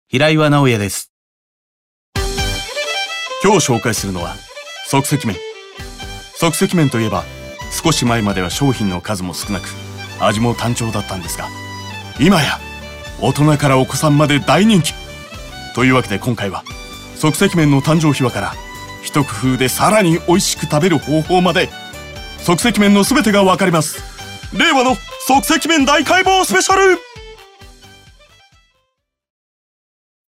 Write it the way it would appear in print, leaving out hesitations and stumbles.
平岩直也です。今日紹介するのは即席麺。即席麺といえば少し前までは商品の数も少なく味も単調だったんですが、今や大人からお子さんまで大人気というわけで、今回は即席麺の誕生秘話から一工夫でさらに美味しく食べる方法まで、即席麺の全てがわかります。令和の即席麺大解剖スペシャル。